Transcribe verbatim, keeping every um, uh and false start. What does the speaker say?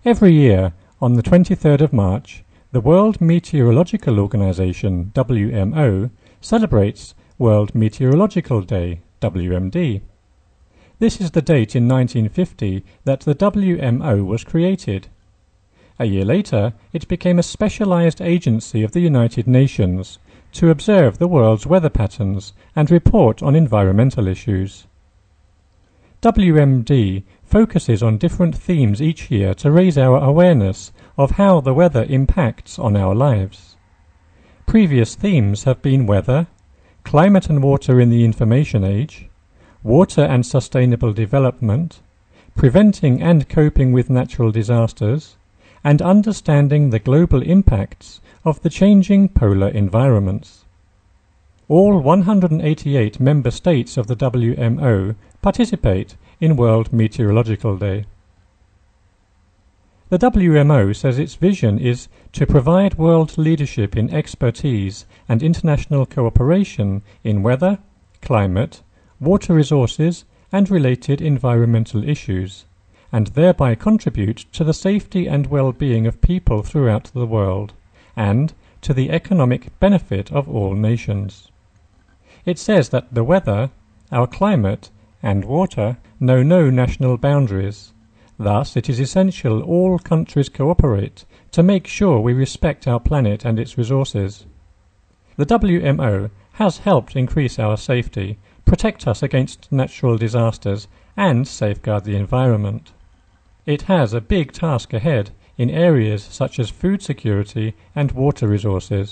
Every year, on the twenty-third of March, the World Meteorological Organization, W M O, celebrates World Meteorological Day, W M D. This is the date in nineteen fifty that the W M O was created. A year later, it became a specialized agency of the United Nations to observe the world's weather patterns and report on environmental issues. W M D focuses on different themes each year to raise our awareness of how the weather impacts on our lives. Previous themes have been weather, climate and water in the information age, water and sustainable development, preventing and coping with natural disasters, and understanding the global impacts of the changing polar environments. All one hundred eighty-eight member states of the W M O participate in World Meteorological Day. The W M O says its vision is to provide world leadership in expertise and international cooperation in weather, climate, water resources, and related environmental issues, and thereby contribute to the safety and well-being of people throughout the world, and to the economic benefit of all nations. It says that the weather, our climate, and water know no national boundaries. Thus, it is essential all countries cooperate to make sure we respect our planet and its resources. The W M O has helped increase our safety, protect us against natural disasters, and safeguard the environment. It has a big task ahead in areas such as food security and water resources.